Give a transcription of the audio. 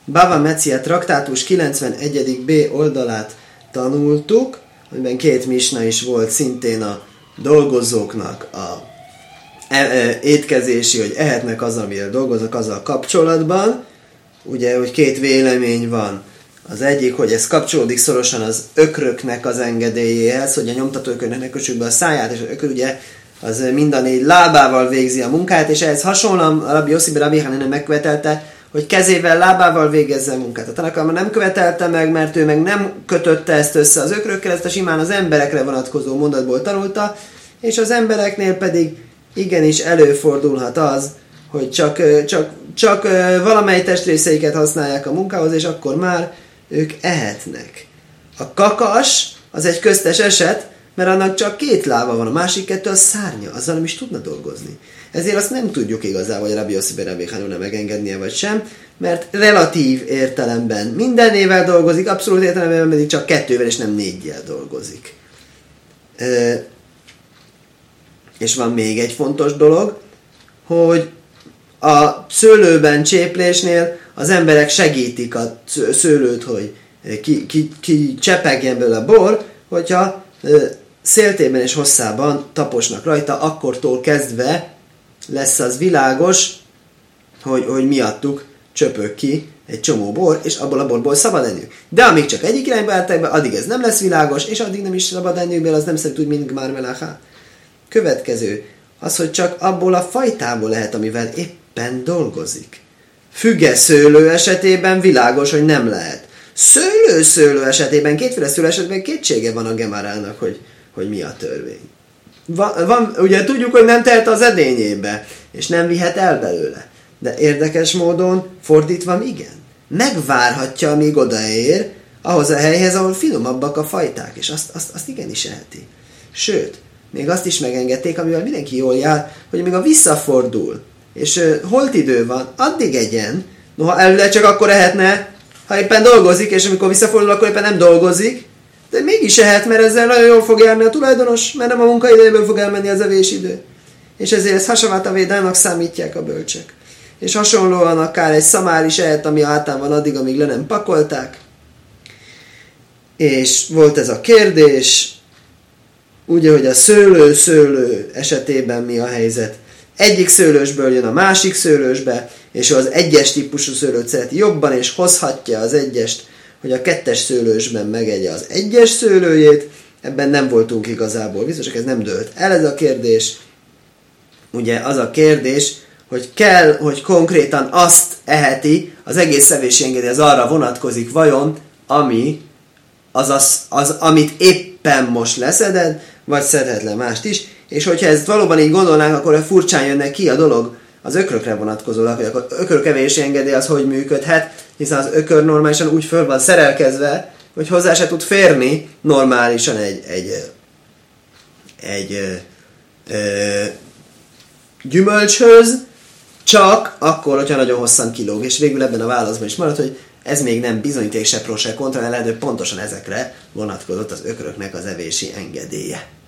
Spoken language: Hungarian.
Bava Metzia traktátus 91b oldalát tanultuk, amiben két misna is volt szintén a dolgozóknak a étkezési, hogy ehetnek az, amivel dolgoznak, azzal kapcsolatban. Ugye, hogy két vélemény van. Az egyik, hogy ez kapcsolódik szorosan az ökröknek az engedélyéhez, hogy a nyomtatóökröknek ne kössük be a száját, és az ökrö ugye az mind a négy lábával végzi a munkát, és ehhez hasonlóan a Rabbi Yossi ben Rabbi Hanina megkövetelte, hogy kezével, lábával végezze a munkát. A Tanakh nem követelte meg, mert ő meg nem kötötte ezt össze az ökrökkel, ezt a simán az emberekre vonatkozó mondatból tanulta, és az embereknél pedig igenis előfordulhat az, hogy csak valamely testrészeiket használják a munkához, és akkor már ők ehetnek. A kakas az egy köztes eset, mert annak csak két lába van, a másik kettő a szárnya, azzal nem is tudna dolgozni. Ezért azt nem tudjuk igazából, hogy Rabbi Yossi ben Rabbi Hanina megengednie vagy sem, mert relatív értelemben mindennével dolgozik, abszolút értelemben pedig csak kettővel és nem négyel dolgozik. És van még egy fontos dolog, hogy a szőlőben cséplésnél az emberek segítik a szőlőt, hogy ki csepegjen belőle a bor, hogyha széltében és hosszában taposnak rajta, akkortól kezdve lesz az világos, hogy miattuk csöpög ki egy csomó bor, és abból a borból szabad enniük. De amíg csak egyik irányba álltak be, addig ez nem lesz világos, és addig nem is szabad enniük belőle, az nem szerint úgy, mint Gmar Melacha. Következő, az, hogy csak abból a fajtából lehet, amivel éppen dolgozik. Füge szőlő esetében világos, hogy nem lehet. Szőlő esetében, kétféle szőlő esetben kétsége van a Gemarának, hogy mi a törvény. Ugye tudjuk, hogy nem tehet az edényébe, és nem vihet el belőle. De érdekes módon fordítva igen. Megvárhatja, amíg odaér ahhoz a helyhez, ahol finomabbak a fajták, és azt igenis eheti. Sőt, még azt is megengedték, amivel mindenki jól jár, hogy amíg a visszafordul, és holt idő van, addig egyen, noha előre csak akkor ehetne, ha éppen dolgozik, és amikor visszafordul, akkor éppen nem dolgozik, de mégis ehet, mert ezzel nagyon jól fog járni a tulajdonos, mert nem a munkaidejéből fog elmenni az evésidő. És ezért ezt hasavát védának számítják a bölcsek. És hasonlóan akár egy szamár is ehet, ami hátán van addig, amíg le nem pakolták. És volt ez a kérdés, ugye, hogy a szőlő esetében mi a helyzet. Egyik szőlősből jön a másik szőlősbe, és az egyes típusú szőlőt szereti jobban, és hozhatja az egyest, hogy a kettes szőlősben megegye az egyes szőlőjét. Ebben nem voltunk igazából biztosak, ez nem dőlt el ez a kérdés. Ugye az a kérdés, hogy kell, hogy konkrétan azt eheti, az egész szevési engedély az arra vonatkozik vajon, amit éppen most leszeded, vagy szedhet le mást is, és hogyha ezt valóban így gondolnánk, akkor furcsán jönne ki a dolog az ökrökre vonatkozólag, hogy akkor ökrökevési engedély az hogy működhet, hiszen az ökör normálisan úgy föl van szerelkezve, hogy hozzá se tud férni normálisan egy gyümölcshöz, csak akkor, hogyha nagyon hosszan kilóg. És végül ebben a válaszban is maradt, hogy ez még nem bizonyíték se pro se kontra, lehet, hogy pontosan ezekre vonatkozott az ökröknek az evési engedélye.